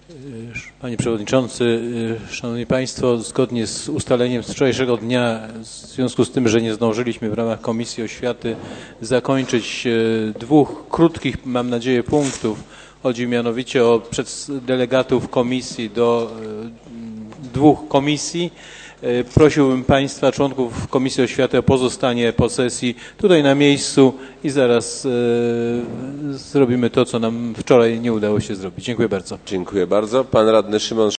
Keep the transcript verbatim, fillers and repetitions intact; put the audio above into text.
Panie Przewodniczący, Szanowni Państwo, zgodnie z ustaleniem z wczorajszego dnia, w związku z tym, że nie zdążyliśmy w ramach Komisji Oświaty zakończyć dwóch krótkich, mam nadzieję, punktów, chodzi mianowicie o delegatów komisji do dwóch komisji. Prosiłbym Państwa, członków Komisji Oświaty, o pozostanie po sesji tutaj na miejscu i zaraz e, zrobimy to, co nam wczoraj nie udało się zrobić. Dziękuję bardzo. Dziękuję bardzo. Pan radny Szymon